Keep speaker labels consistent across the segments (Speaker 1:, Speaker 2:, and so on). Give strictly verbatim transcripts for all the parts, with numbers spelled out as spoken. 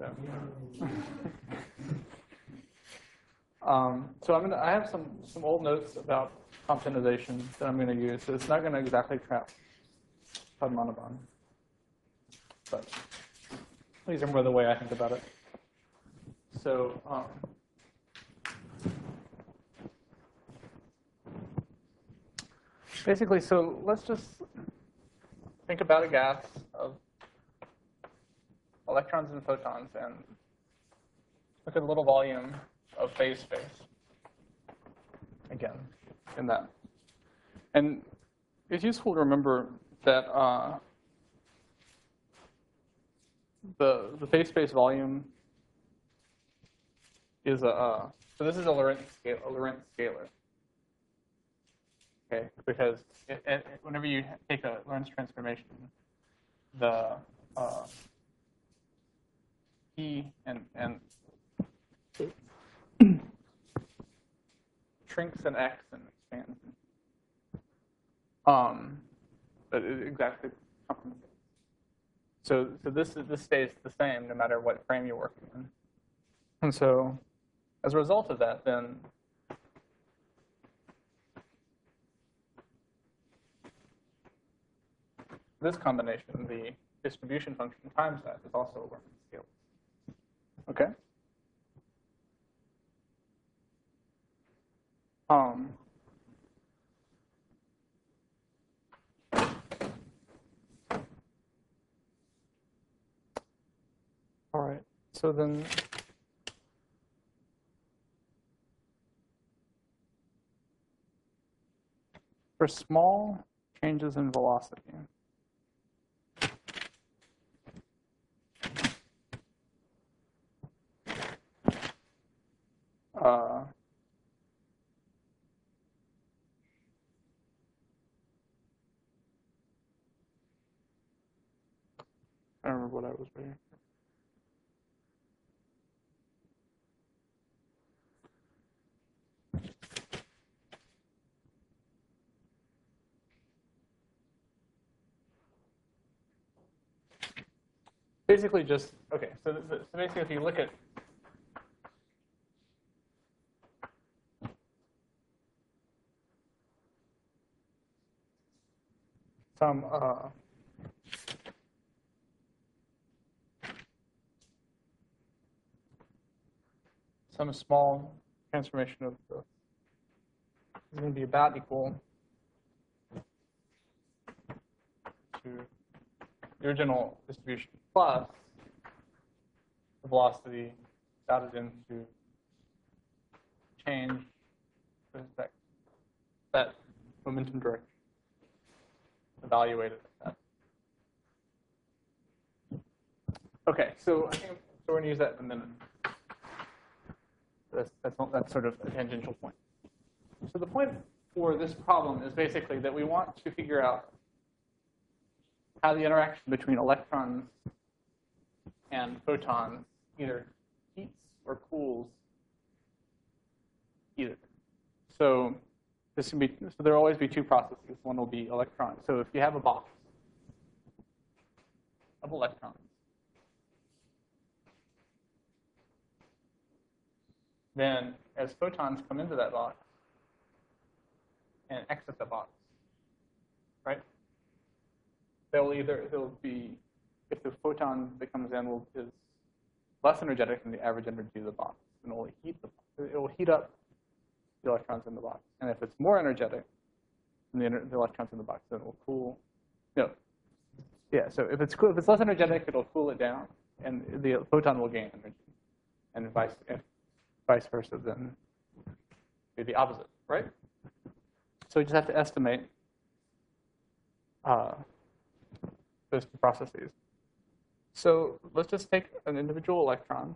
Speaker 1: So, um, so I'm gonna. I have some some old notes about optimization that I'm going to use. So it's not going to exactly trap Padmanabhan, but these are more the way I think about it. So. Um, Basically, so let's just think about a gas of electrons and photons and look at a little volume of phase space, again, in that. And it's useful to remember that uh, the, the phase space volume is a, uh, so this is a Lorentz, scale, a Lorentz scalar. Okay, because it, it, whenever you take a Lorentz transformation, the uh, E and, and shrinks in X and expands. Um, but it exactly compensates. So, so this this stays the same no matter what frame you're working in. And so, as a result of that, then this combination, the distribution function times that, is also a Lorentz scalar. Okay. Um, all right. So then, for small changes in velocity, uh, I don't remember what I was reading. Basically just, okay, so, so basically if you look at some uh, some small transformation of the is going to be about equal to the original distribution plus the velocity dotted into change with respect to that momentum direction evaluated at that. Okay, so I think so we're going to use that in a minute. That's, that's, that's sort of a tangential point. So the point for this problem is basically that we want to figure out how the interaction between electrons and photons either heats or cools either. So this can be, so there will always be two processes. One will be electrons. So if you have a box of electrons, then as photons come into that box and exit the box, right? They'll either, they'll be, if the photon that comes in will, is less energetic than the average energy of the box, then it will heat the, it will heat up the electrons in the box. And if it's more energetic than the, the electrons in the box, then it will cool. No. Yeah, so if it's cool, if it's less energetic, it'll cool it down, and the photon will gain energy. And vice, if vice versa, then it'd be the opposite, right? So we just have to estimate uh, those two processes. So let's just take an individual electron.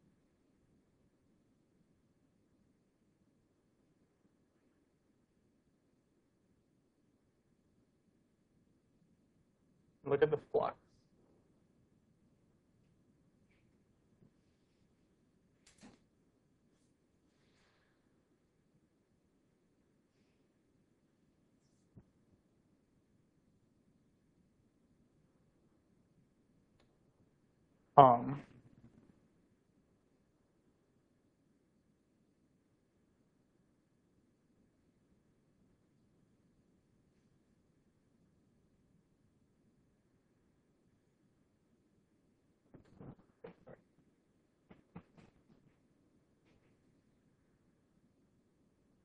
Speaker 1: Look at the flux. Um,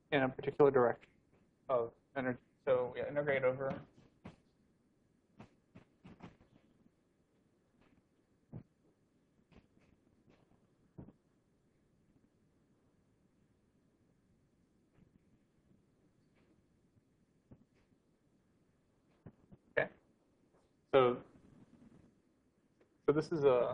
Speaker 1: in a particular direction of energy. So yeah, integrate over okay. So so this is a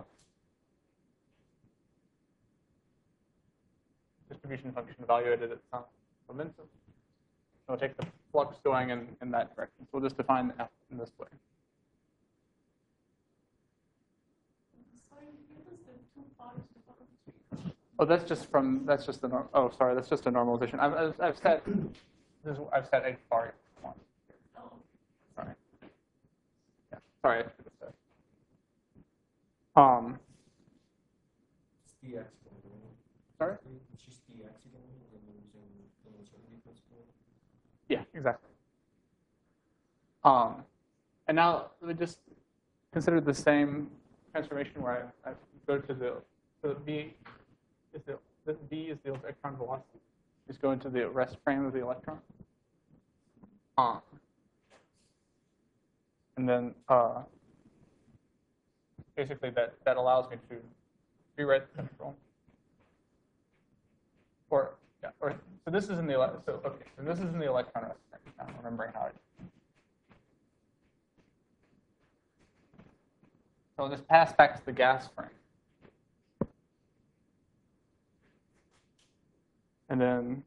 Speaker 1: distribution function evaluated at some momentum. So we'll take the flux going in, in that direction. So we'll just define F in this way. Oh, that's just from that's just the norm. Oh, sorry, that's just a normalization. I've I've, I've set this is, I've set a bar one. Sorry. Yeah. Sorry. I should have said. Um. Sorry. Yeah, exactly. Um, and now let me just consider the same transformation where I, I go to the so V is the, the V is the electron velocity. Just go into the rest frame of the electron. Um, and then uh, basically that that allows me to rewrite the control. Or yeah, or so this is in the so okay, so this is in the electron rest frame. I'm remembering how it. So I'll just pass back to the gas frame. And then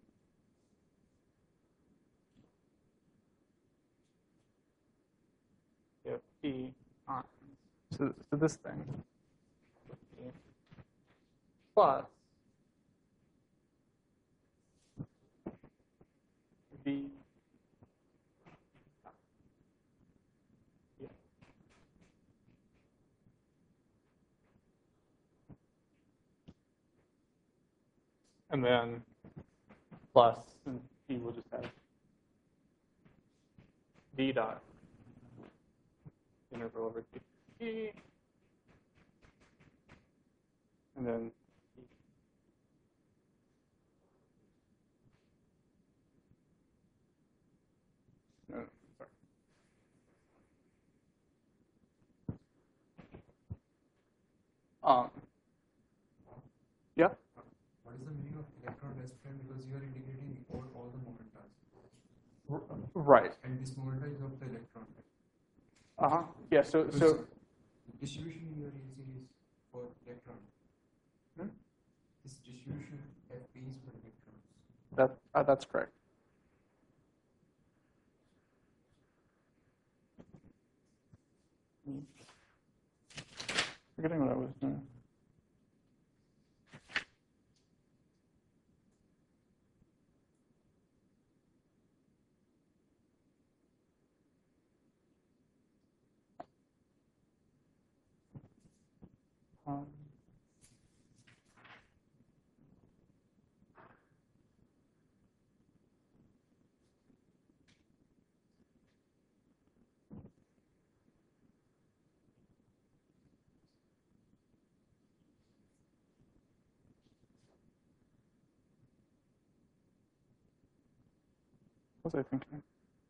Speaker 1: you have P on. So, so this thing. Plus V. Yeah. And then plus, and P will just have V dot integral over T. And then no, sorry. Um, yeah.
Speaker 2: What is the meaning of electron rest frame? Because you are integrating all, all the momentas.
Speaker 1: Right.
Speaker 2: And this momenta is of the electron.
Speaker 1: Uh huh. Yeah. So
Speaker 2: because
Speaker 1: so.
Speaker 2: The distribution you are using is for electron.
Speaker 1: Hmm?
Speaker 2: This distribution F P is for electrons.
Speaker 1: That uh, that's correct. Forgetting what I was doing. Um, what was I thinking?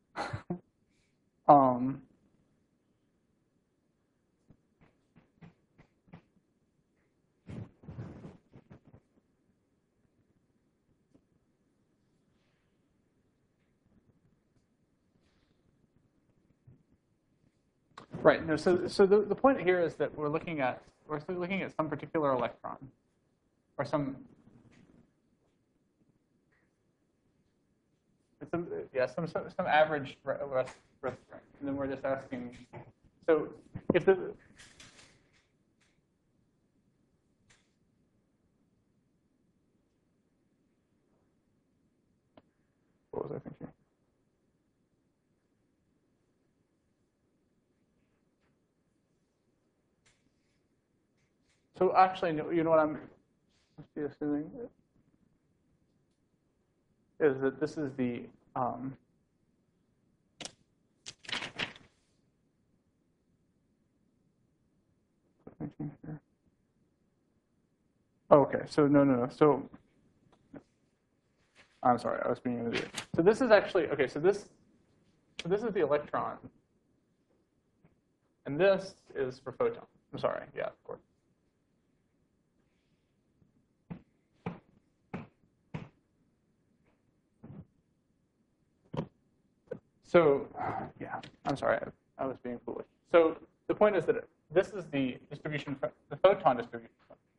Speaker 1: um, right. No. So so the, the point here is that we're looking at we're looking at some particular electron or some. Some, yeah, some some some average rest rest frame, and then we're just asking. So if the what was I thinking? So actually, you know what I'm assuming is that this is the um, oh, okay. So no, no, no. So I'm sorry, I was being an idiot. So this is actually, okay, so this, so this is the electron. And this is for photon. I'm sorry, yeah, of course. So, yeah, I'm sorry, I, I was being foolish. So the point is that this is the distribution, the photon distribution.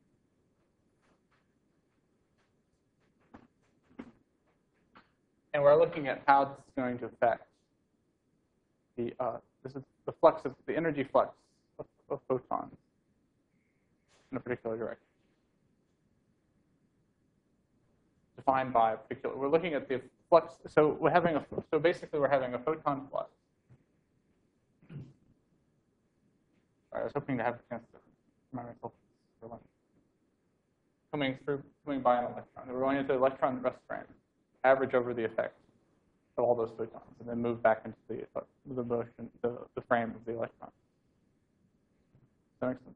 Speaker 1: And we're looking at how this is going to affect the, uh, this is the flux of, the energy flux of, of photons in a particular direction. Defined by a particular, we're looking at the flux, so we're having a, so basically we're having a photon flux. Sorry, I was hoping to have a chance to remind myself for lunch. Coming through, coming by an electron. We're going into the electron rest frame, average over the effect of all those photons, and then move back into the uh, the motion, the, the frame of the electron. Does that make sense?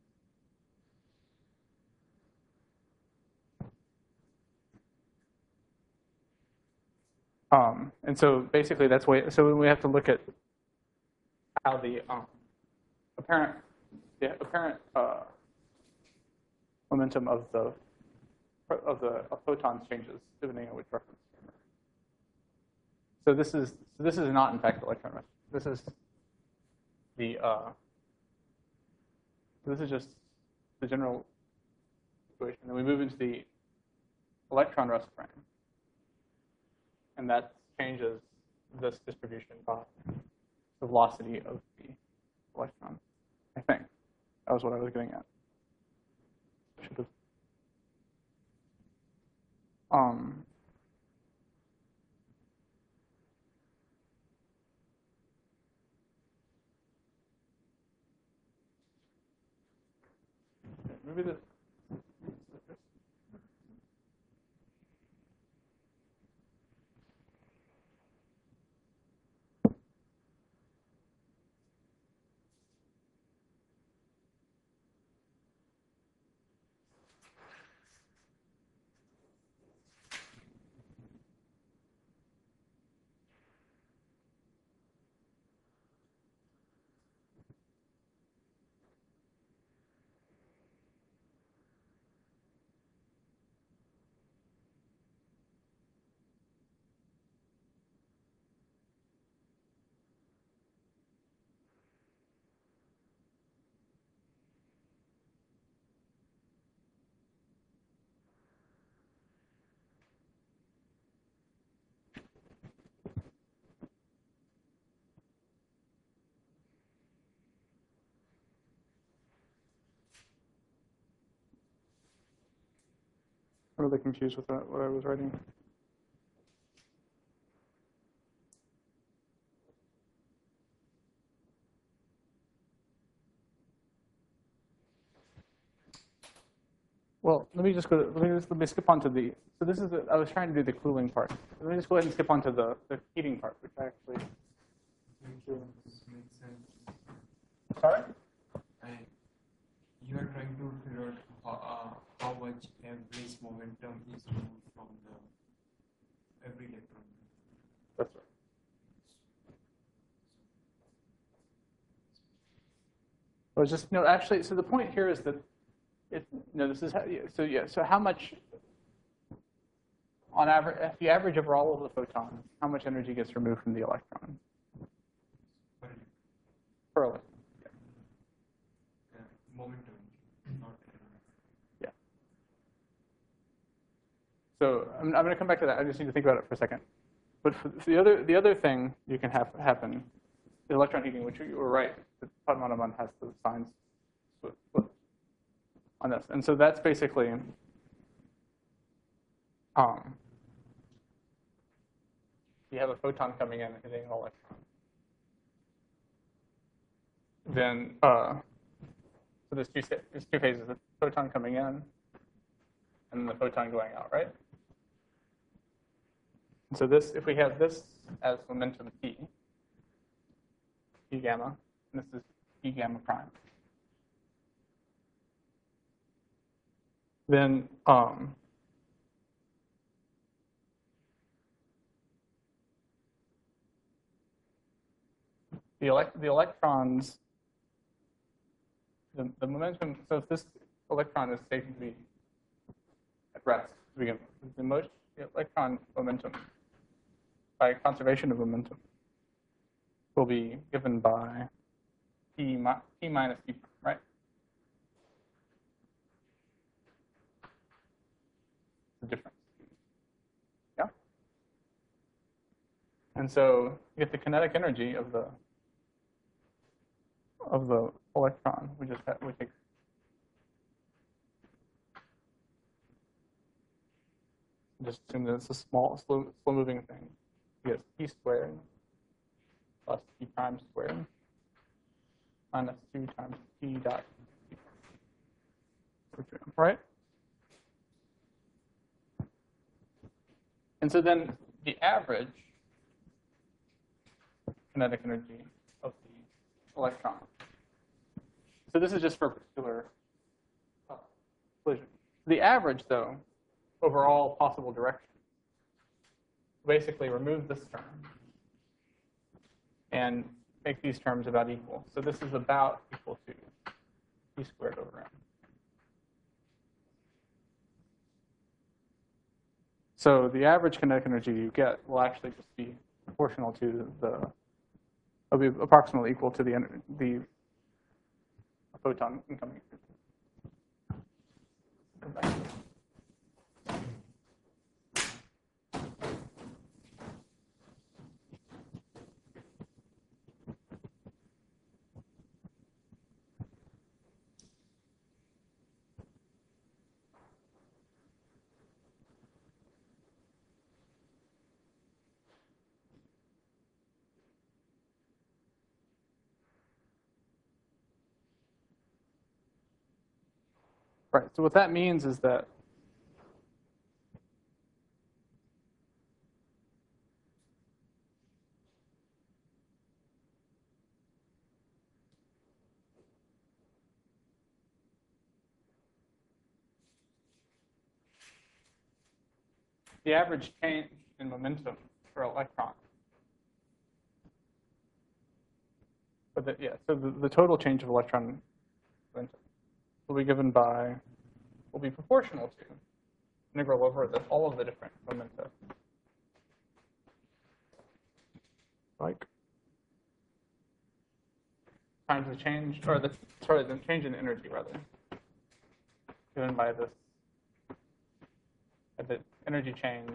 Speaker 1: Um, and so basically that's way, so we have to look at how the um, apparent, the apparent uh, momentum of the of the of photons changes depending on which reference frame. So this is so this is not in fact electron rest. This is the uh, this is just the general situation. Then we move into the electron rest frame. And that changes this distribution by the velocity of the electron. I think that was what I was getting at. Should have. Um, maybe this. I'm really confused with that, what I was writing. Well, let me just go. To, let me just, let me skip on to the. So this is the. I was trying to do the cooling part. Let me just go ahead and skip on to the the heating part, which I actually.
Speaker 2: Makes sense.
Speaker 1: Sorry.
Speaker 2: And you are trying to figure out how, uh, how much average momentum is removed from the every electron.
Speaker 1: That's right. Well, it's just no. Actually, so the point here is that. It, no, this is how, so yeah. So how much, on average, if you average over all of the photons, how much energy gets removed from the electron? Per electron. Yeah.
Speaker 2: Yeah, momentum, not.
Speaker 1: Yeah. So I'm, I'm going to come back to that. I just need to think about it for a second. But for the other, the other thing you can have happen is electron heating, which you were right. The Padmanabhan has the signs flipped on this, and so that's basically um, you have a photon coming in and hitting an electron. Then uh, so there's two there's two phases: the photon coming in, and then the photon going out, right? And so this, if we have this as momentum p, p gamma, and this is p gamma prime. Then um, the, elect, the electrons, the, the momentum, so if this electron is taken to be at rest to begin with, the, motion, the electron momentum, by conservation of momentum, will be given by P, mi P minus P prime, right? The difference. Yeah? And so you get the kinetic energy of the of the electron. We just have, we take just assume that it's a small, slow, slow moving thing. You get P squared plus P prime squared minus two times P dot P prime. Right? And so then the average kinetic energy of the electron. So this is just for a particular uh, collision. The average, though, over all possible directions, basically remove this term and make these terms about equal. So this is about equal to P squared over M. So the average kinetic energy you get will actually just be proportional to the, will be approximately equal to the the photon incoming. Right, so what that means is that the average change in momentum for electron, but the, yeah, so the, the total change of electron momentum will be given by, will be proportional to integral over the, all of the different momenta. Like times the change, or the, sorry, the change in energy, rather, given by this, at the energy change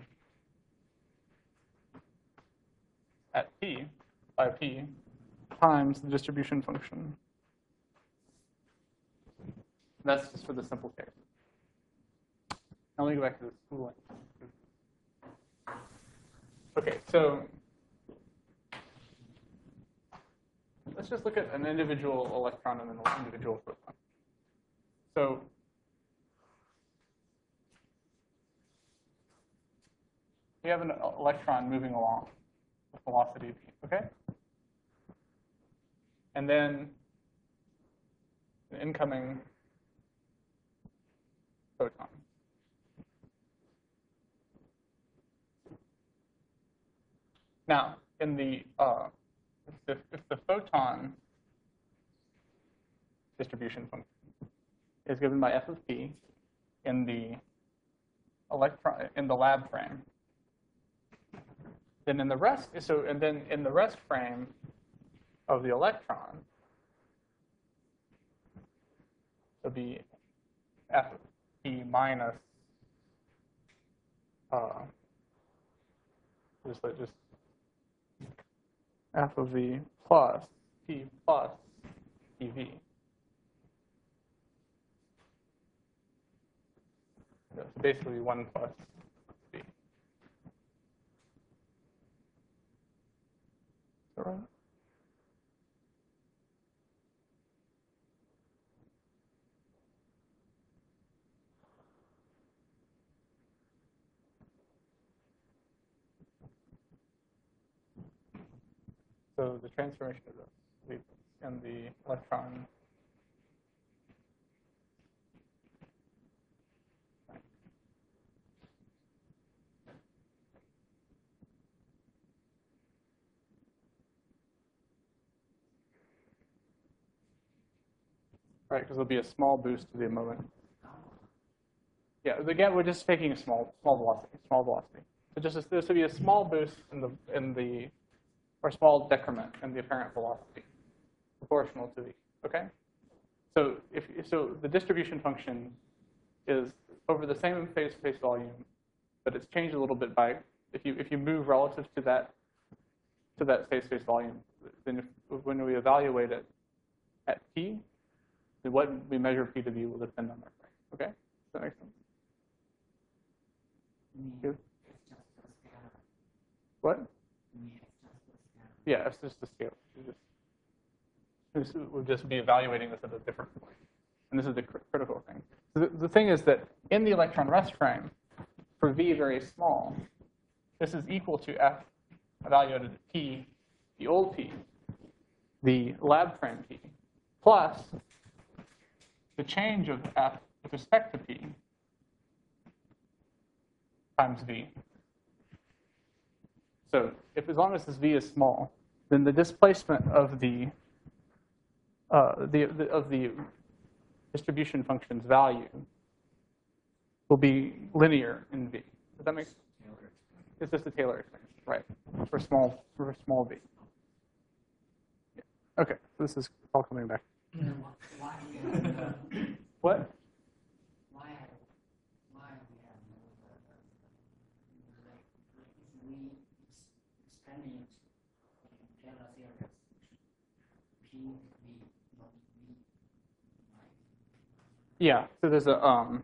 Speaker 1: at P, by P, times the distribution function. That's just for the simple case. Now let me go back to this cooling. Okay, so let's just look at an individual electron and an individual photon. So we have an electron moving along with velocity v, okay? And then an incoming photon. Now, in the uh, if the, if the photon distribution function is given by f of p in the electron in the lab frame, then in the rest so and then in the rest frame of the electron, it'll be f of p minus uh, just like just f of v plus p plus pv. So it's basically one plus v. Is that right? So the transformation of this and the electron. right? Because there'll be a small boost to the moment. Yeah, again, we're just taking a small, small velocity, small velocity. So just this would be a small boost in the in the, or small decrement in the apparent velocity, proportional to v. Okay. So if so, the distribution function is over the same phase space volume, but it's changed a little bit by if you if you move relative to that to that phase space volume, then if, when we evaluate it at p, then what we measure p to be will depend on that. Okay. Does that make sense? Good. What? Yeah, it's just a scale. Just, we'll just be evaluating this at a different point. And this is the cr critical thing. So the, the thing is that in the electron rest frame, for v very small, this is equal to f evaluated at p, the old p, the lab frame p, plus the change of f with respect to p times v. So if as long as this v is small, then the displacement of the uh, the, the of the distribution function's value will be linear in v. Does that make sense? It's just a Taylor expansion, right? For small for small v. Yeah. Okay, so this is all coming back. What? Yeah, so there's a um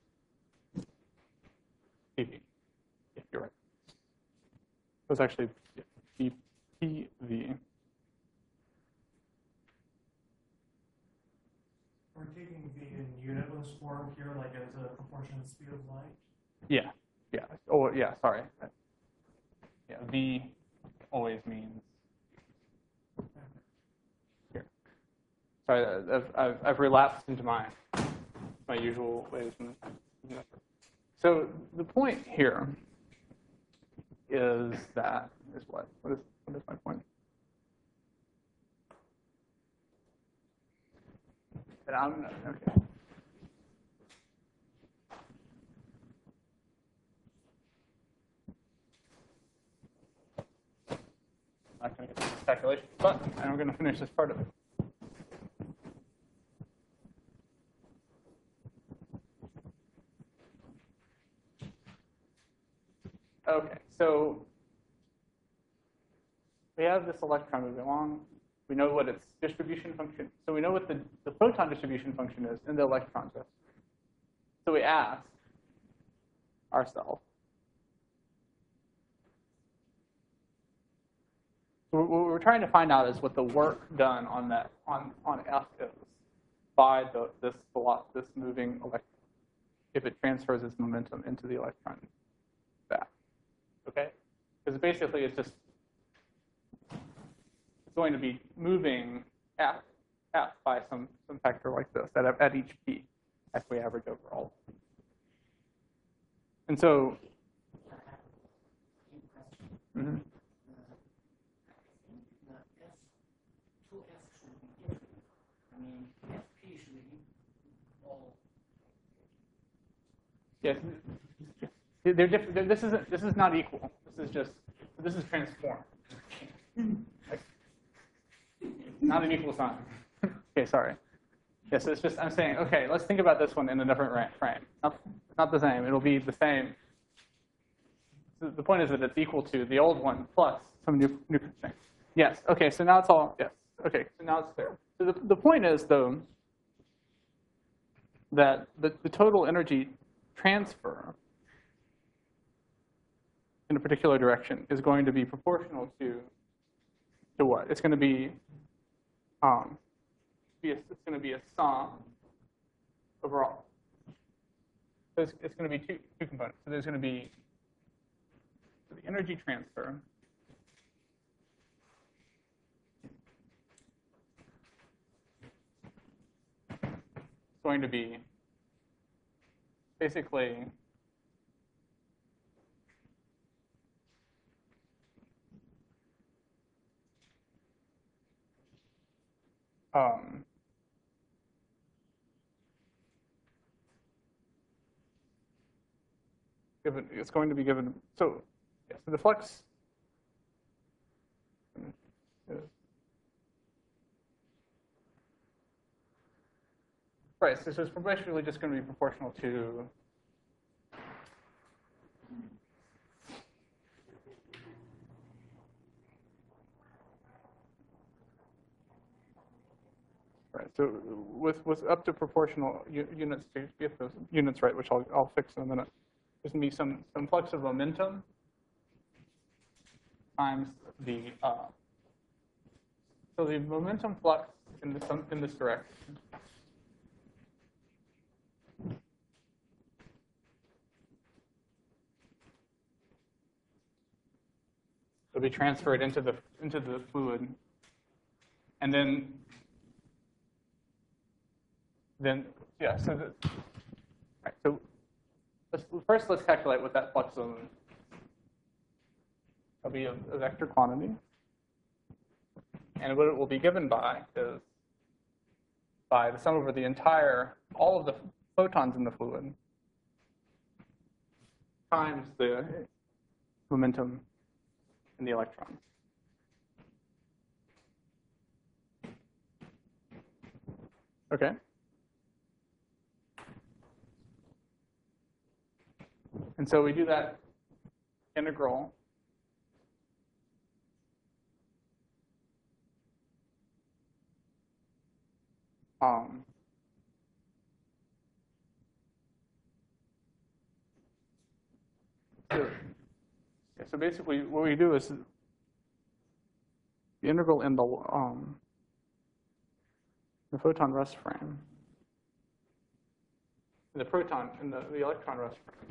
Speaker 1: P V. Yeah, you're right. It was actually yeah, P P V.
Speaker 3: We're taking the Newton's form here, like as a proportion of speed of light.
Speaker 1: Yeah, yeah. Oh, yeah. Sorry. Yeah, V always means here. Sorry, I've I've, I've relapsed into my my usual ways. So the point here is that is what what is what is my point? That I'm okay. I'm not going to get this calculation, but I'm going to finish this part of it. Okay, so we have this electron moving along. We know what its distribution function. So we know what the, the photon distribution function is in the electron just. So we ask ourselves. So what we're trying to find out is what the work done on that on on F is by the, this this moving electron if it transfers its momentum into the electron back. Okay, because basically it's just it's going to be moving F F by some some factor like this at at each p as we average over all. And so. Mm-hmm. Yes, they're different. This isn't. This is not equal. This is just. This is transformed. Like, not an equal sign. Okay, sorry. Yes, so it's just. I'm saying. Okay, let's think about this one in a different frame. Not, not the same. It'll be the same. So the point is that it's equal to the old one plus some new new thing. Yes. Okay. So now it's all. Yes. Okay. So now it's clear. So the the point is though that the the total energy transfer in a particular direction is going to be proportional to to what? It's going to be um, be a, it's going to be a sum overall. So it's, it's going to be two two components. So there's going to be so the energy transfer is going to be basically um, given, it's going to be given, so, yeah, so the flux is, right, so, so it's basically just going to be proportional to right. So with with up to proportional u- units to get those units right, which I'll I'll fix in a minute. There's going to be some some flux of momentum times the uh, so the momentum flux in this in this direction. It'll be transferred into the into the fluid, and then then yeah. So the, right, so let's, first let's calculate what that flux of will be a, a vector quantity, and what it will be given by is by the sum over the entire all of the photons in the fluid times the momentum in the electron. Okay. And so we do that integral um, so, yeah, so basically what we do is the integral in the um, the photon rest frame, the proton in the, the electron rest frame.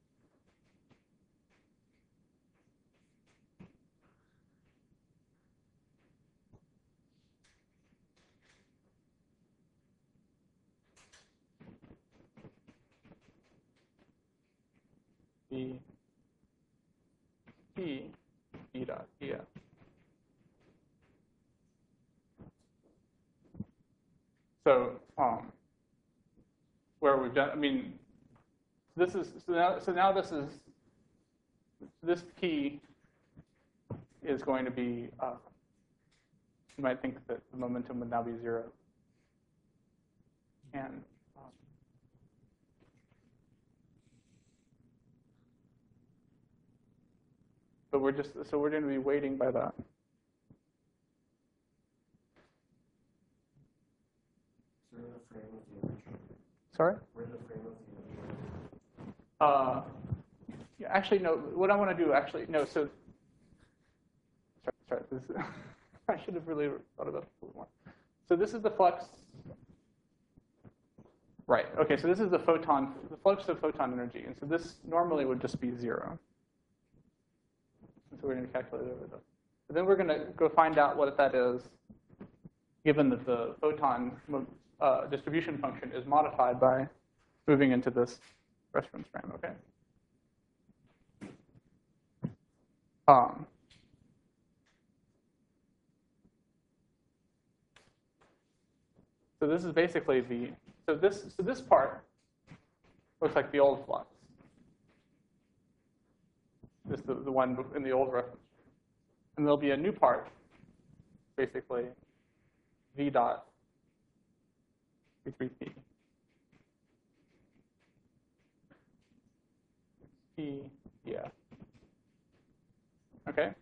Speaker 1: The P E dot E F. So um, where we've done, I mean, this is so now. So now this is this P is going to be. Uh, you might think that the momentum would now be zero, and um, but we're just so we're going to be waiting by that. Sorry?
Speaker 4: Where the frame of the
Speaker 1: Uh, yeah, actually, no. What I want to do, actually, no. So, sorry, sorry this, I should have really thought about this a little more. So this is the flux. Right. Okay. So this is the photon, the flux of photon energy, and so this normally would just be zero. And so we're going to calculate it over this. But then we're going to go find out what that is, given that the photon uh, distribution function is modified by moving into this reference frame, okay? Um, so this is basically the, so this, so this part looks like the old flux. This is the, the one in the old reference. And there'll be a new part, basically, V dot V three P. P, yeah. Okay.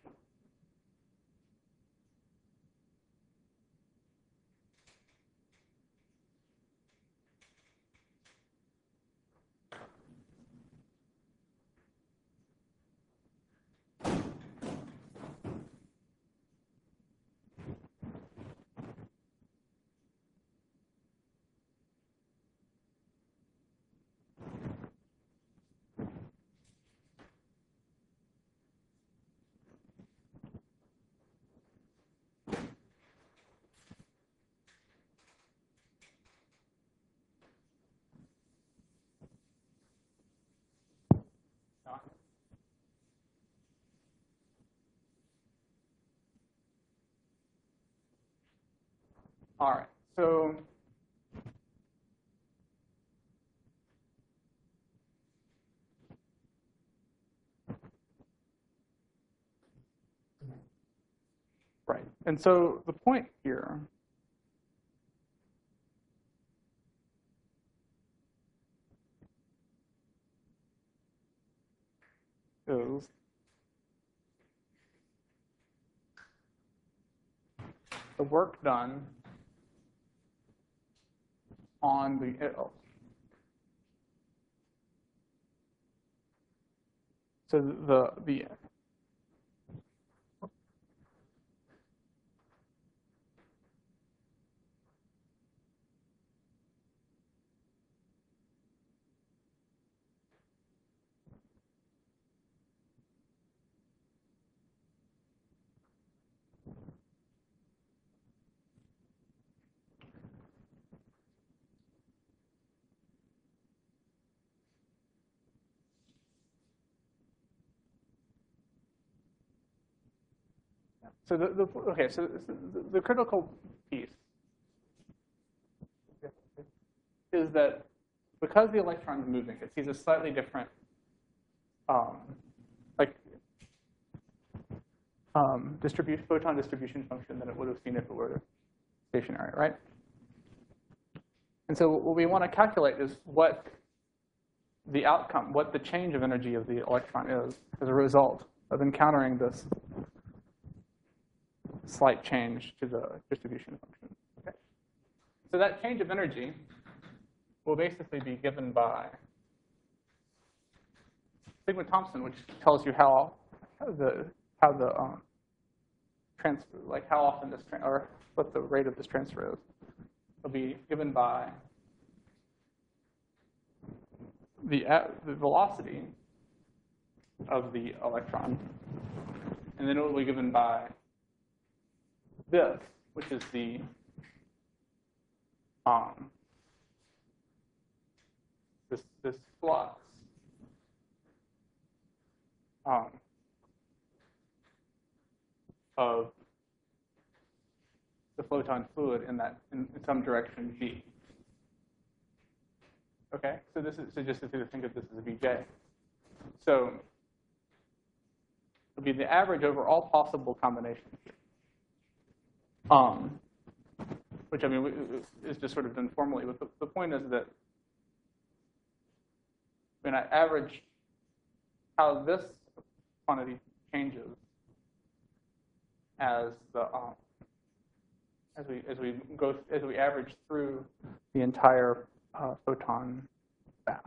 Speaker 1: All right, so Right. And so the point here is the work done on the oh. So the the So the, the okay, so the, the critical piece is that because the electron is moving, it sees a slightly different, um, like, um, distribution, photon distribution function than it would have seen if it were stationary, right? And so what we want to calculate is what the outcome, what the change of energy of the electron is as a result of encountering this slight change to the distribution function. Okay. So that change of energy will basically be given by sigma Thompson, which tells you how the how the um, transfer, like how often this tra or what the rate of this transfer is, will be given by the the velocity of the electron, and then it will be given by this, which is the um, this this flux um, of the photon fluid in that in, in some direction v. Okay, so this is so just to think of this as a Vj. So it'll be the average over all possible combinations. Um, which I mean is just sort of done formally, but the, the point is that when I average how this quantity changes as the um, as we as we go as we average through the entire uh, photon bath.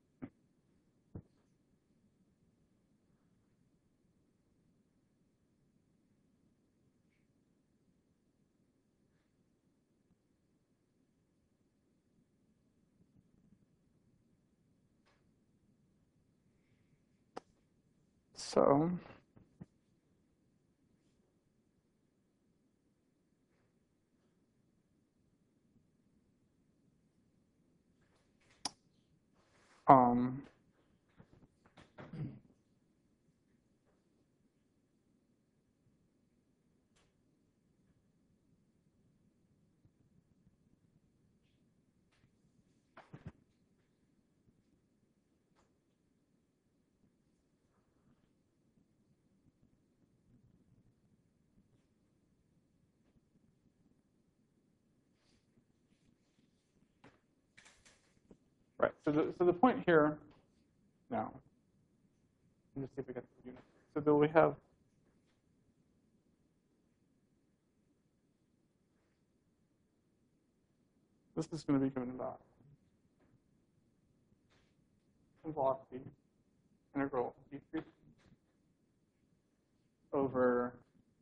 Speaker 1: So um, right. So the so the point here now. Let me see if we get the unit. So then we have this is going to be given by velocity integral d3 over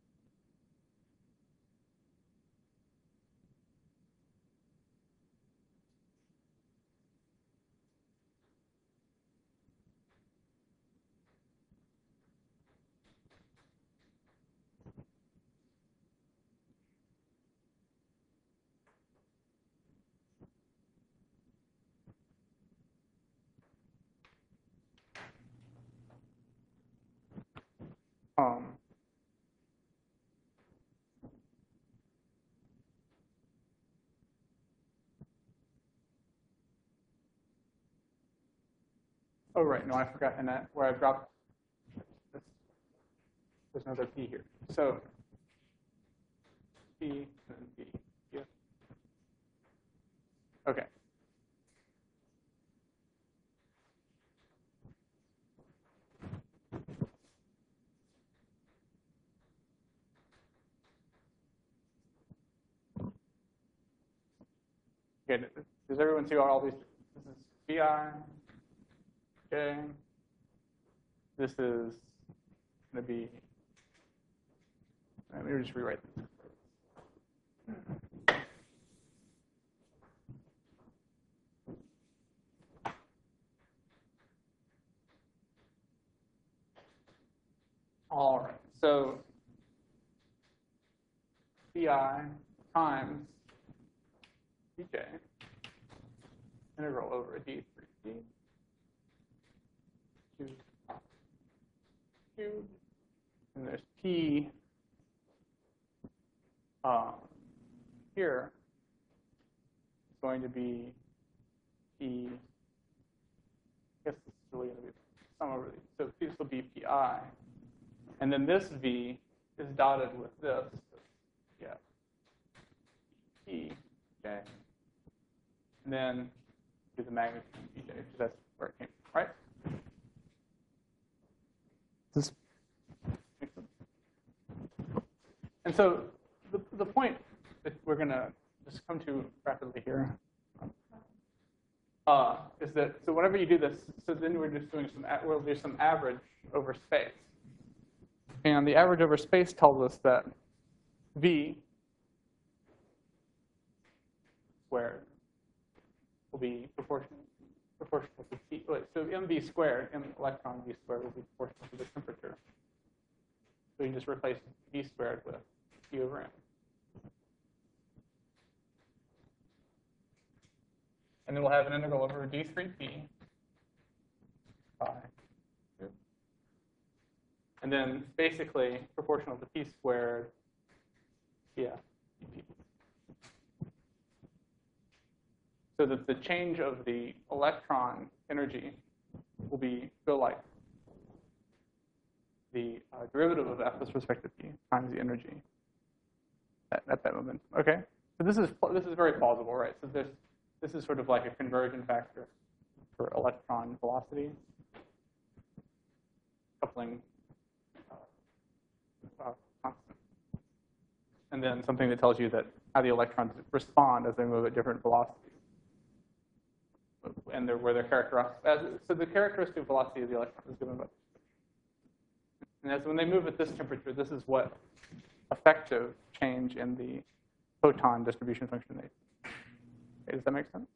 Speaker 1: um, oh right, no, I forgot, and that where I dropped this, there's another p here. So P, and then V. Yeah. Okay. Okay, does everyone see all these? This is B I, J. This is going to be, let me just rewrite this. All right, so B I times B J integral over D three D cubed cubed, and there's P um, here is going to be P, I guess this is really going to be sum over these. So this will be P I. And then this V is dotted with this. Yeah. P, J. And then do the magnitude of P J, because that's where it came from, right? Does this make sense? And so the, the point that we're going to just come to rapidly here uh, is that, so whenever you do this, so then we're just doing some, we'll do some average over space. And the average over space tells us that V squared will be proportional, proportional to T. Wait, so M V squared, M electron V squared will be proportional to the temperature. So you just replace V squared with T over M. And then we'll have an integral over D three P pi. And then basically proportional to P squared, yeah, P. So that the change of the electron energy will be go like the uh, derivative of F with respect to P times the energy at, at that momentum. Okay, so this is this is very plausible, right? So this this is sort of like a conversion factor for electron velocity, coupling. Uh, constant. And then something that tells you that how the electrons respond as they move at different velocities. And they're, where they're characteristic. As, so the characteristic velocity of the electron is given by. And as when they move at this temperature, this is what effective change in the photon distribution function is. Okay, does that make sense?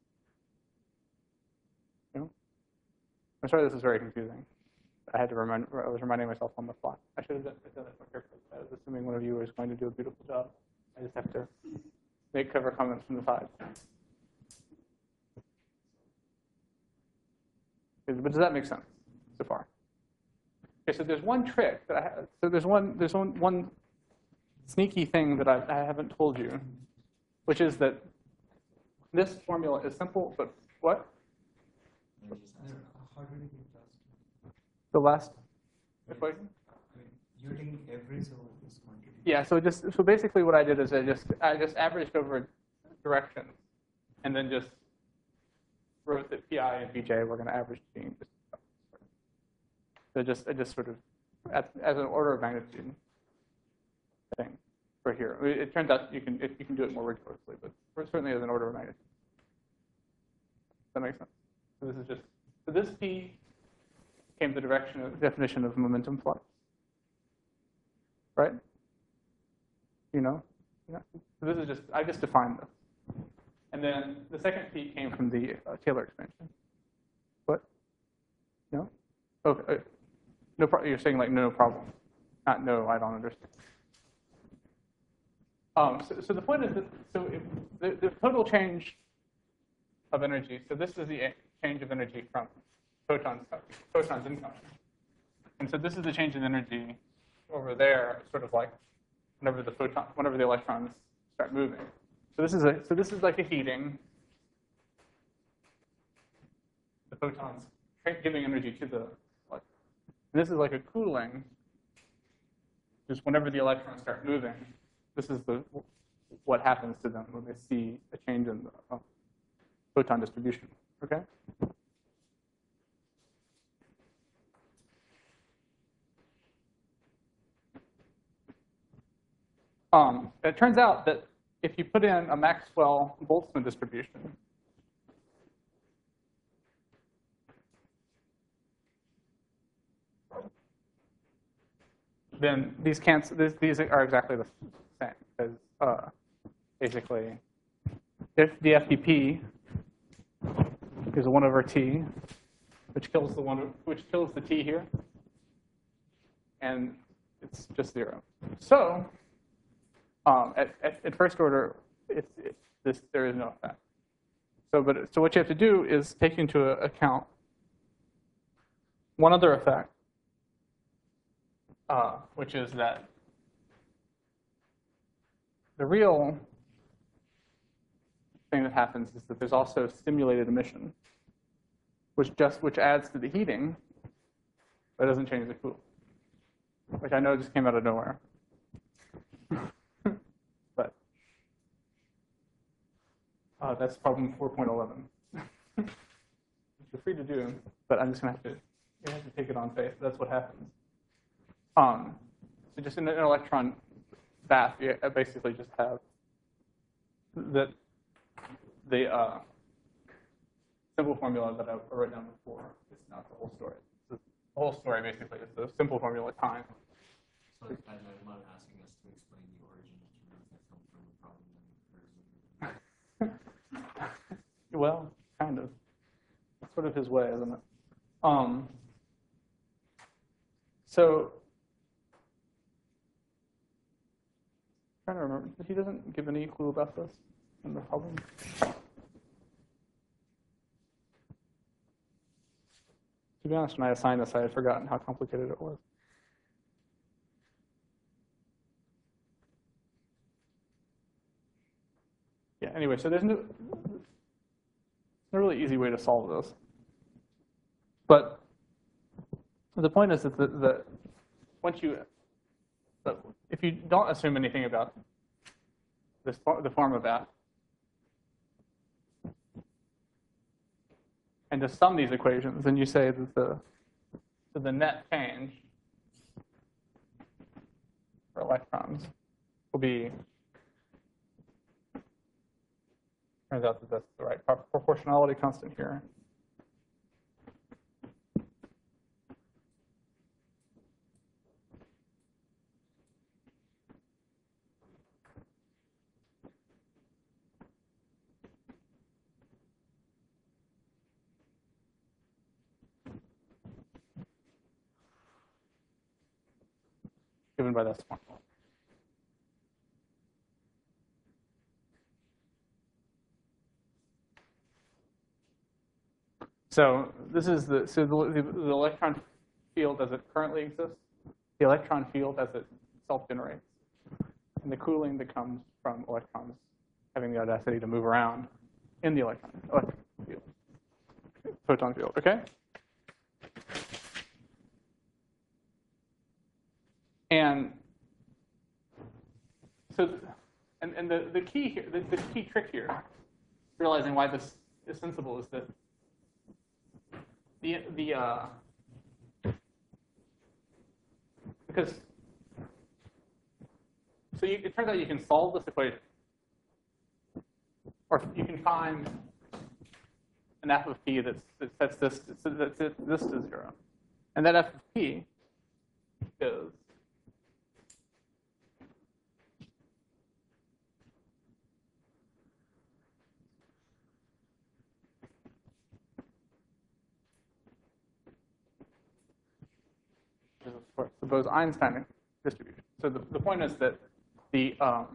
Speaker 1: No? I'm sorry this is very confusing. I had to remind, I was reminding myself on the fly. I should have done, done it more carefully. I was assuming one of you was going to do a beautiful job. I just have to make cover comments from the side. But does that make sense so far? Okay, so there's one trick that I have. So there's one, there's one, one sneaky thing that I, I haven't told you, which is that this formula is simple, but what?
Speaker 2: How do you get that?
Speaker 1: The last equation?
Speaker 2: You're taking average over this quantity.
Speaker 1: Yeah, so just so basically what I did is I just I just averaged over directions and then just wrote that P I and B J were going to average to being just so just I just sort of as, as an order of magnitude thing for here. I mean, it turns out you can if you can do it more rigorously, but certainly as an order of magnitude. Does that make sense? So this is just so this P came the direction of definition of momentum flux, right? You know, yeah. So this is just I just defined this, and then the second P came from the uh, Taylor expansion. What? No? Okay. Uh, no. Pro you're saying like no problem? Not no. I don't understand. Um. So, so the point is that so if the, the total change of energy. So this is the change of energy from photons, photons incoming. And so this is the change in energy over there, sort of like whenever the photon, whenever the electrons start moving. So this is a, so this is like a heating. The photons giving energy to the electrons. And this is like a cooling. Just whenever the electrons start moving, this is the what happens to them when they see a change in the uh, photon distribution. Okay? Um, it turns out that if you put in a Maxwell-Boltzmann distribution, then these can't. These, these are exactly the same because uh, basically, if the F D P is one over t, which kills the one, which kills the t here, and it's just zero. So um, at, at, at first order, it's, it's this there is no effect. So, but so what you have to do is take into account one other effect, uh, which is that the real thing that happens is that there's also stimulated emission, which just which adds to the heating, but doesn't change the cooling, which I know just came out of nowhere. But uh, that's problem four point eleven. You're free to do, but I'm just gonna have to you have to take it on faith. That's what happens. Um, so just in an electron bath, you basically just have that the uh, simple formula that I wrote down before. It's not the whole story. The whole story basically is the simple formula time.
Speaker 4: So I'm not asking us to explain the origin of truth that come from the problem that occurs.
Speaker 1: Well, kind of. It's sort of his way, isn't it? Um, so, I'm trying to remember. He doesn't give any clue about this in the problem. To be honest, when I assigned this, I had forgotten how complicated it was. Yeah, anyway, so there's no, no really easy way to solve this. But the point is that the, the once you, the, if you don't assume anything about this, the form of F, and just sum these equations, and you say that the so the net change for electrons will be, turns out that that's the right proportionality constant here. Given by this one. So this is the so the, the, the electron field as it currently exists, the electron field as it self-generates, and the cooling that comes from electrons having the audacity to move around in the electron, electron field, photon field. Okay. And so, and, and the, the key here, the, the key trick here, realizing why this is sensible, is that the the uh, because so you, it turns out you can solve this equation, or you can find an f of p that's, that sets this that sets this to zero, and that f of p is of course the Bose-Einstein distribution. So the, the point is that the um,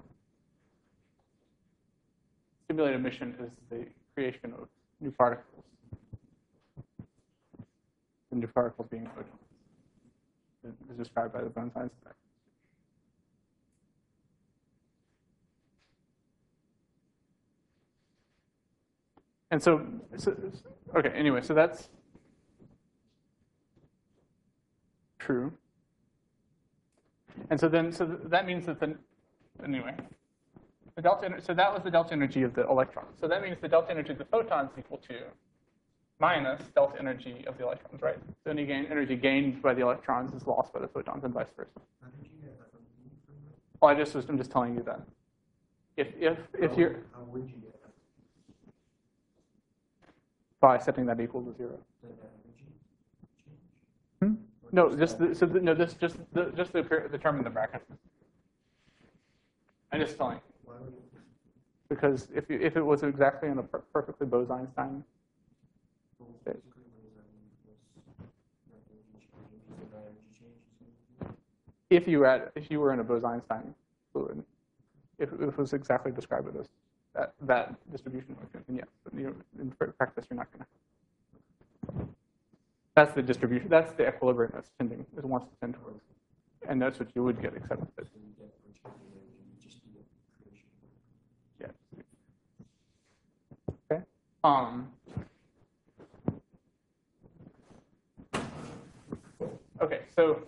Speaker 1: stimulated emission is the creation of new particles. The new particles being photons, as described by the Bose-Einstein. And so, so, okay, anyway, so that's true. And so then, so that means that the, anyway, the delta, so that was the delta energy of the electron. So that means the delta energy of the photon is equal to minus delta energy of the electrons, right? So any gain, energy gained by the electrons is lost by the photons and vice versa.
Speaker 4: How did you get that from the from that?
Speaker 1: Well, I just was, I'm just telling you that. If, if, if
Speaker 4: How-
Speaker 1: you're,
Speaker 4: How would you get that?
Speaker 1: by setting that equal to zero.
Speaker 4: The energy change?
Speaker 1: Hmm?
Speaker 4: Or
Speaker 1: No,
Speaker 4: just
Speaker 1: just,
Speaker 4: that-
Speaker 1: the, so the, no, this, just the, just the, the term in the bracket. I'm just telling you.
Speaker 4: Why would you?
Speaker 1: Because if, you, if it was exactly in a per perfectly Bose-Einstein,
Speaker 4: Well,
Speaker 1: Okay.
Speaker 4: basically, what does that mean? Because that energy change, is that energy change is going to be?
Speaker 1: if you were at, if you were in a Bose-Einstein fluid, if, if it was exactly described as that that distribution function, then yes, but you, in pr- practice you're not going to. That's the distribution. That's the equilibrium that's tending is wants to tend towards, and that's what you would get, except that
Speaker 4: So you get particular energy, you just do the creation.
Speaker 1: yeah. Okay. Um. Okay, so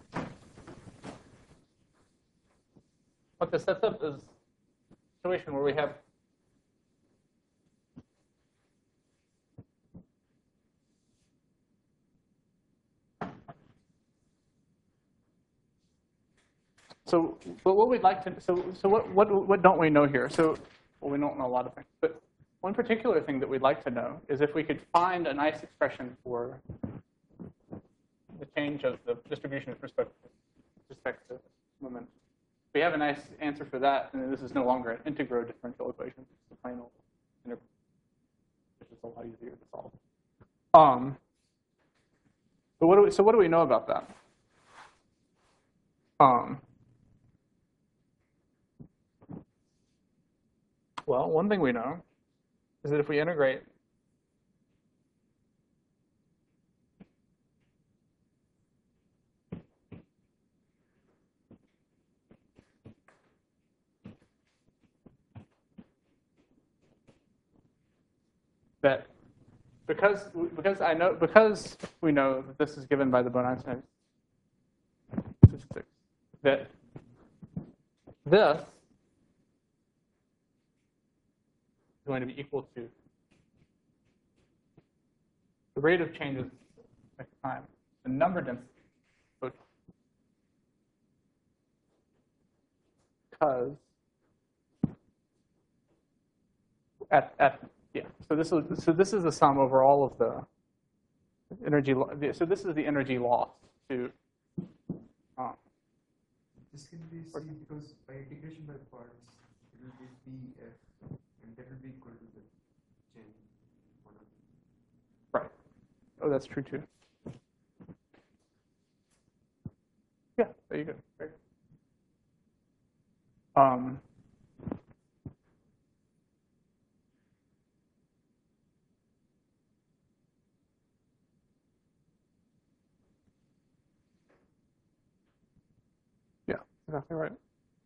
Speaker 1: what this sets up is a situation where we have so but what we'd like to so so what what what don't we know here? So well, we don't know a lot of things, but one particular thing that we'd like to know is if we could find a nice expression for the change of the distribution with respect to, respect to momentum. If we have a nice answer for that, then this is no longer an integral differential equation. It's a plain old integral, which is a lot easier to solve. Um, but what do we, so what do we know about that? Um, well, one thing we know is that if we integrate that because because I know because we know that this is given by the Bose-Einstein statistics, that this is going to be equal to the rate of changes at time, the number density of photons. Because at at yeah, so this is so this is the sum over all of the energy. So this is the energy loss to. Um,
Speaker 2: This can be C because by integration by parts, it will be B F, and that will be equal to the chain.
Speaker 1: right. Oh, that's true too. Yeah, there you go. Very good. Um, yeah, exactly right.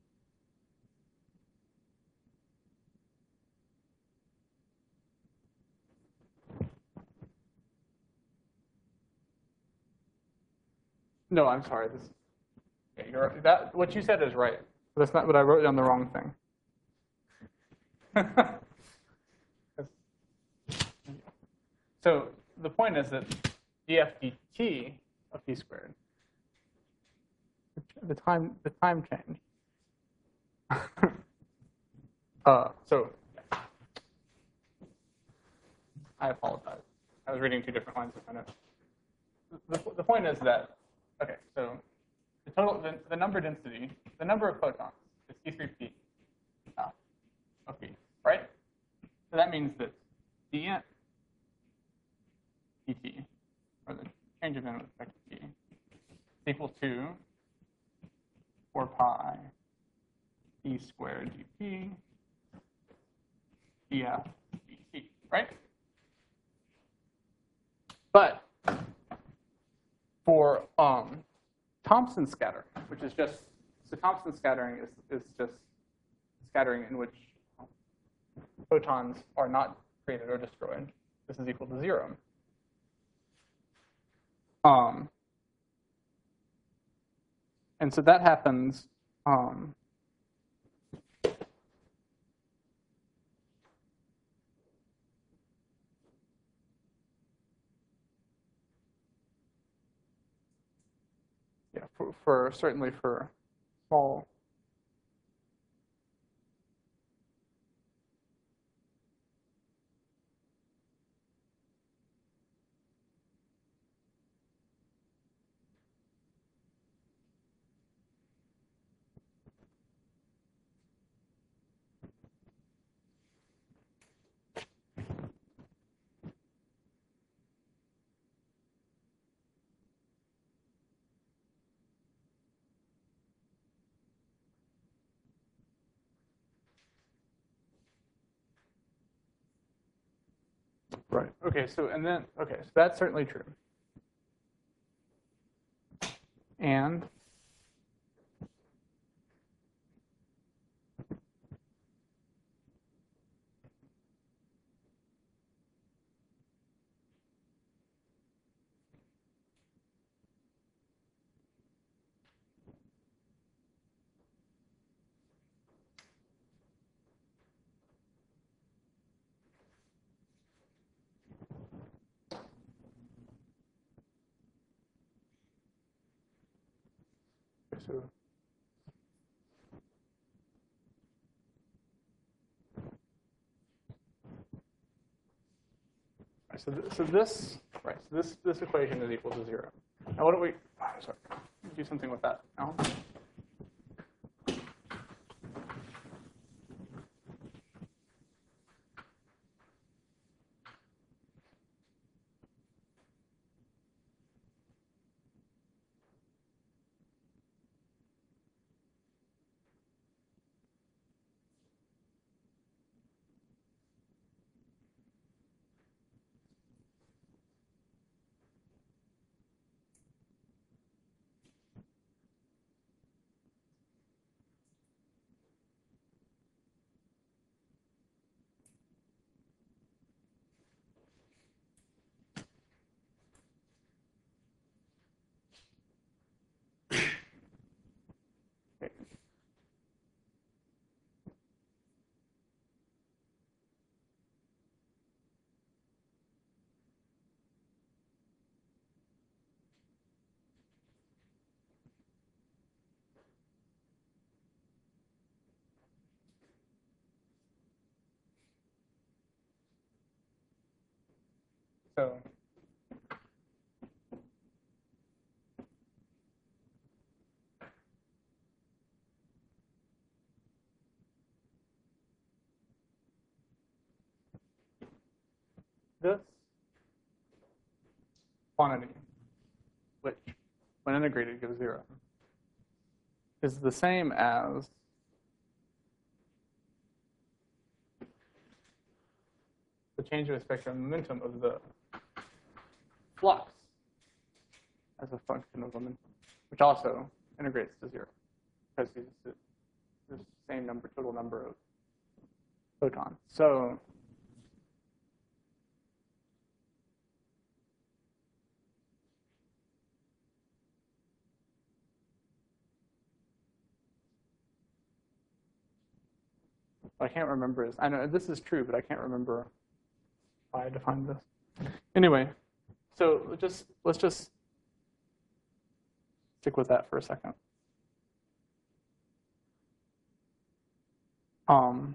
Speaker 1: No, I'm sorry. This, yeah, you're, that what you said is right. But that's not. But I wrote down the wrong thing. So the point is that df dt of p squared, the time the time change. uh, so I apologize. I was reading two different lines of my notes. The, the point is that okay, so the total the, the number density, the number of photons is E three P uh, of P, right? So that means that dn dt, or the change of n with respect to p, is equal to four pi e squared dp df dt, right? But for um, Thomson scattering, which is just, so Thomson scattering is, is just scattering in which photons are not created or destroyed. This is equal to zero. Um, and so that happens um, for, for certainly for small. Right. Okay. So and then okay. So that's certainly true. And so right, so th so this right. So this this equation is equal to zero. Now what do we? Oh, sorry. Do something with that. Alan? So this quantity, which when integrated gives zero, is the same as the change of spectrum momentum of the flux as a function of momentum, which also integrates to zero because it's the the same number, total number of photons. So I can't remember is I know this is true, but I can't remember why I defined this. Anyway, so let's just let's just stick with that for a second. Um,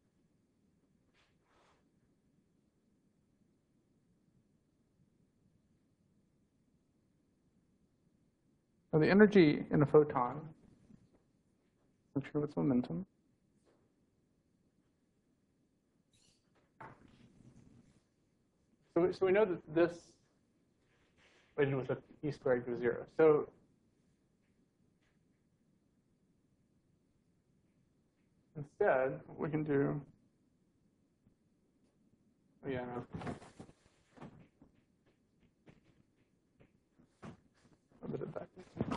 Speaker 1: so the energy in a photon is true of its momentum. So we, so we know that this equation with a p squared equals zero. So instead, what we can do, oh yeah, no. A bit of that.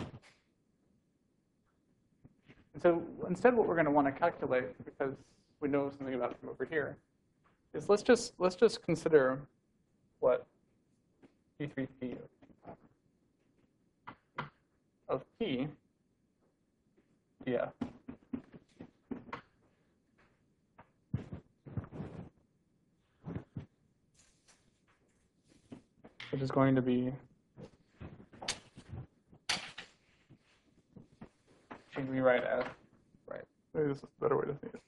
Speaker 1: And so instead, what we're going to want to calculate, because we know something about it from over here, is let's just let's just consider what P three P of P df which is going to be can rewrite as, right, maybe this is a better way to see it.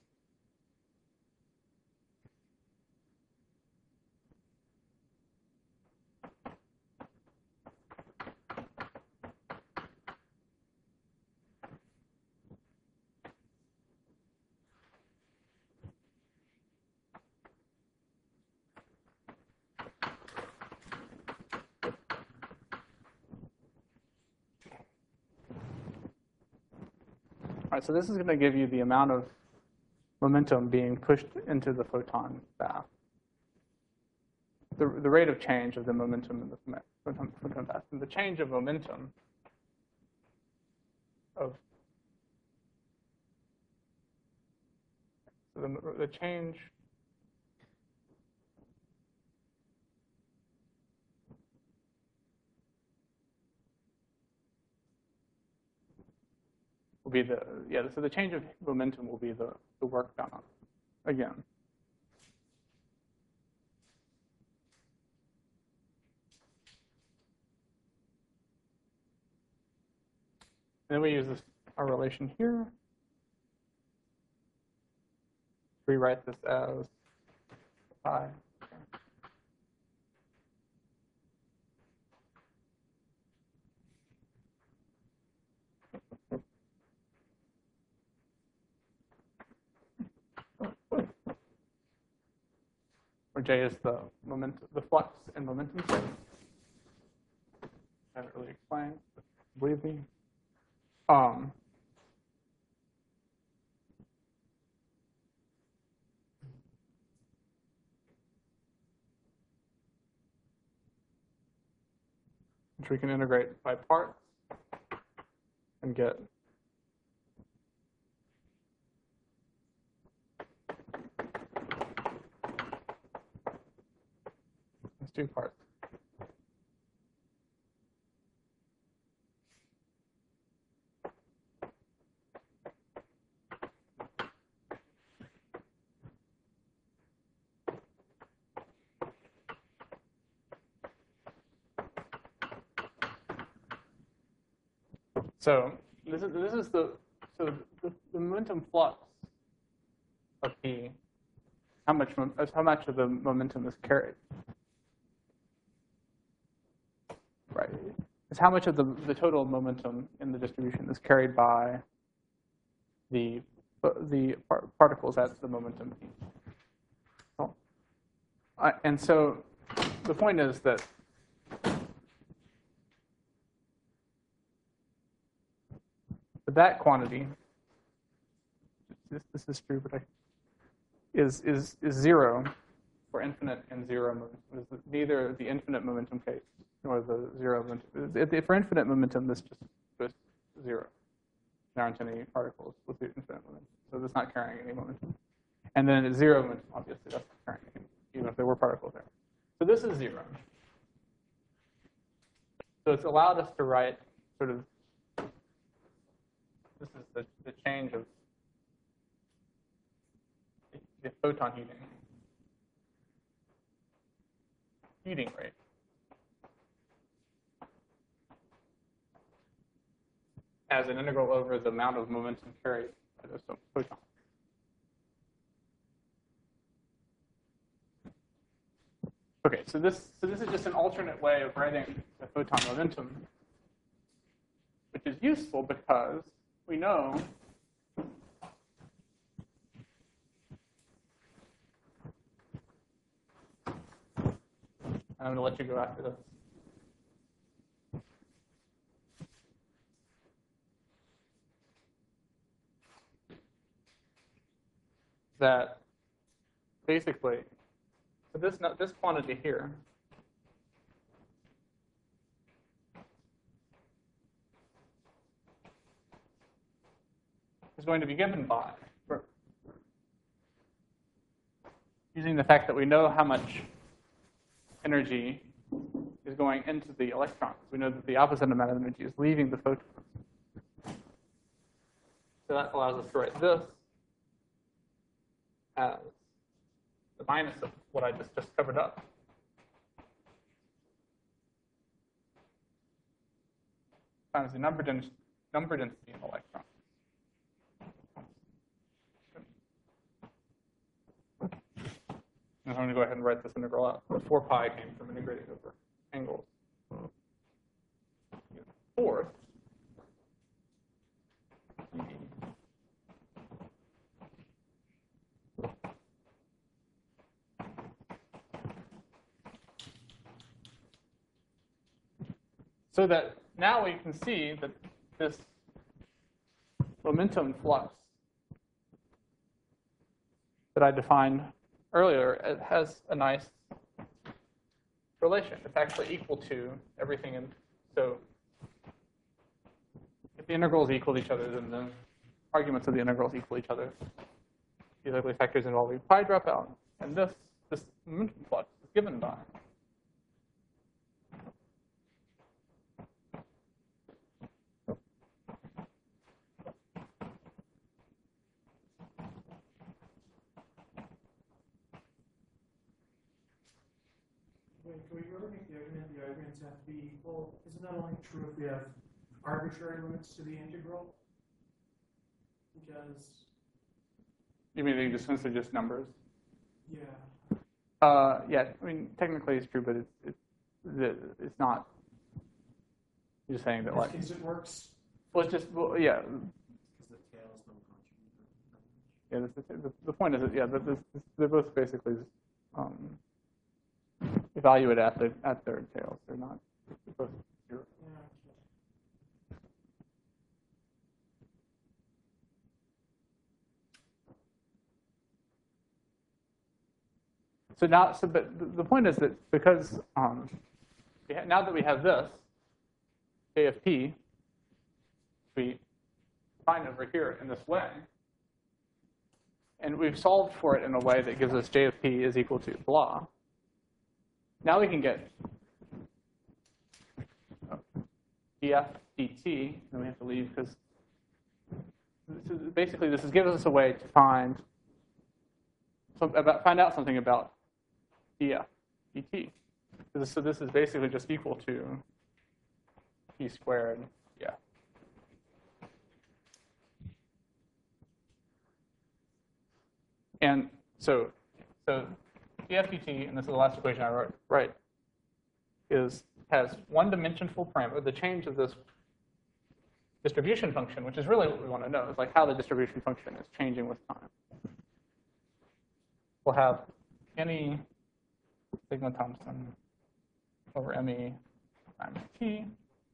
Speaker 1: All right, so this is going to give you the amount of momentum being pushed into the photon bath. The, the rate of change of the momentum in the photon, photon bath. And the change of momentum of so the, the change will be the, yeah, so the change of momentum will be the, the work done on it, again. And then we use this, our relation here. Rewrite this as pi. Where J is the moment, the flux and momentum space. I haven't really explained, but believe me. Um, which we can integrate by parts and get these two parts. So this is this is the so the, the momentum flux of P. How much how much of the momentum is carried? Right. It's how much of the the total momentum in the distribution is carried by the the particles at the momentum P. Oh. Uh, and so the point is that that quantity, this, this is true, but I, is, is, is zero for infinite and zero momentum. It's neither the infinite momentum case nor the zero momentum. For infinite momentum, this just goes to zero. There aren't any particles with the infinite momentum, so that's not carrying any momentum. And then at zero momentum, obviously, that's not carrying any, even if there were particles there. So this is zero. So it's allowed us to write sort of, this is the, the change of the photon heating, heating rate. As an integral over the amount of momentum carried by those photons. Okay, so this so this is just an alternate way of writing the photon momentum, which is useful because we know I'm going to let you go after this. That basically, so this this quantity here is going to be given by using the fact that we know how much energy is going into the electrons. We know that the opposite amount of energy is leaving the photons. So that allows us to write this as the minus of what I just, just covered up. Times the number, dens number density in electrons. And I'm going to go ahead and write this integral out. The four pi came from integrating over angles. Fourth, so that now we can see that this momentum flux that I defined earlier, it has a nice relation. It's actually equal to everything in, so if the integrals equal each other, then the arguments of the integrals equal each other. These ugly factors involving pi drop out, and this, this momentum flux is given by
Speaker 3: Wait, can we really make the argument the arguments have to be equal? Isn't that only true if we have arbitrary limits to the integral? Because,
Speaker 1: you mean they just since they're just numbers?
Speaker 3: yeah.
Speaker 1: Uh, yeah, I mean technically it's true, but it's it's it's not. You're just saying that like.
Speaker 3: Because it works.
Speaker 1: Well, it's just well, yeah.
Speaker 4: Because the tails don't contribute.
Speaker 1: Yeah, this, this, the, the point is that yeah, this, this, they're both basically um, evaluated at their at their tails. They're not they're both zero.
Speaker 3: Yeah.
Speaker 1: So now, so but the, the point is that because um, we ha now that we have this J of P, we find over here in this way, and we've solved for it in a way that gives us J of P is equal to blah. Now we can get df dt, and we have to leave because basically this is gives us a way to find some, about find out something about df dt. So this, so this is basically just equal to p squared. Yeah. And so so df dt, and this is the last equation I wrote, right, is has one dimensional parameter. The change of this distribution function, which is really what we want to know, is like how the distribution function is changing with time. We'll have any sigma Thompson over me times t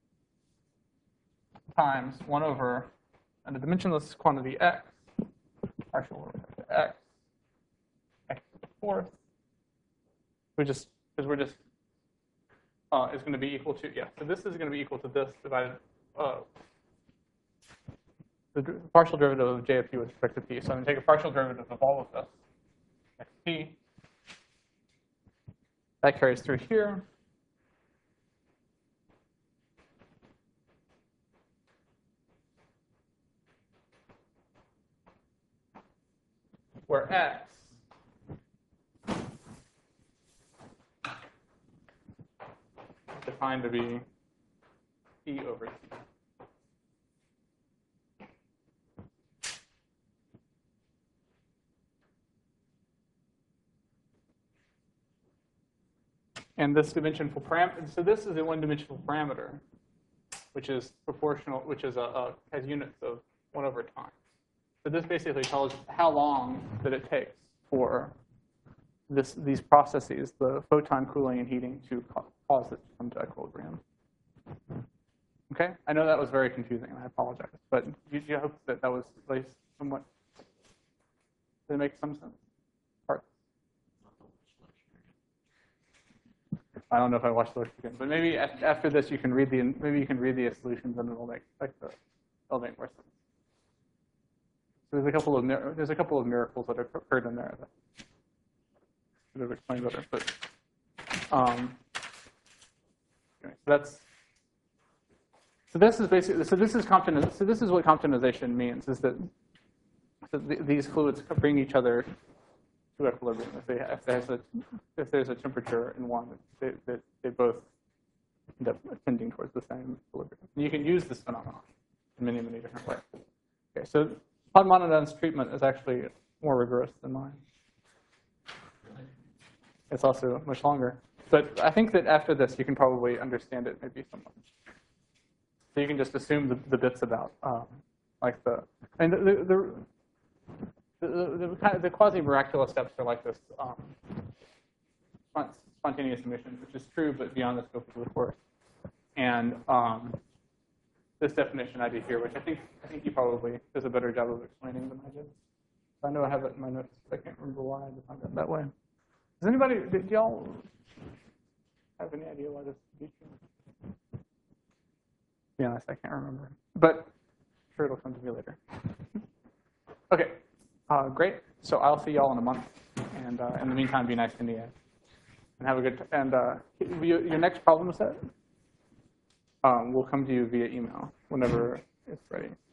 Speaker 1: times one over and the dimensionless quantity x, partial over x, x to the fourth. We just because we're just uh, is going to be equal to yeah. So this is going to be equal to this divided uh, the partial derivative of j of p with respect to p. So I'm going to take a partial derivative of all of this. Xp. That carries through here. Where x is defined to be p over t. And this dimensional parameter, so this is a one-dimensional parameter, which is proportional, which is a, a has units of one over time. So this basically tells how long that it takes for this these processes, the photon cooling and heating, to cause it to come to equilibrium. Okay, I know that was very confusing, and I apologize, but you, you hope that that was at least somewhat. Did it make some sense? Parts. I don't know if I watched the lecture again, but maybe after this you can read the maybe you can read the solutions and it'll make like the it'll make more sense. So there's a couple of there's a couple of miracles that occurred in there that should have explained better. But um, okay, so that's so this is basically so this is Compton so this is what Comptonization means is that so th these fluids bring each other to equilibrium. If, they, if, there's a, if there's a temperature in one, they, they, they both end up tending towards the same equilibrium. And you can use this phenomenon in many, many different ways. Okay, so Podmonadon's treatment is actually more rigorous than mine. it's also much longer. But I think that after this, you can probably understand it maybe somewhat. So you can just assume the, the bits about, um, like the, I mean, the, the, the, the, the, kind of the quasi-miraculous steps are like this um, spontaneous emission, which is true, but beyond the scope of the course. And um, this definition I did here, which I think I think he probably does a better job of explaining than I did. I know I have it in my notes. I can't remember why I defined it that way. Does anybody, did y'all have any idea why this would be true? To be honest, I can't remember. But I'm sure it'll come to me later. Okay, uh, great. So I'll see y'all in a month. And uh, in the meantime, be nice to Nia. And have a good, and uh, your next problem set um, will come to you via email whenever it's ready.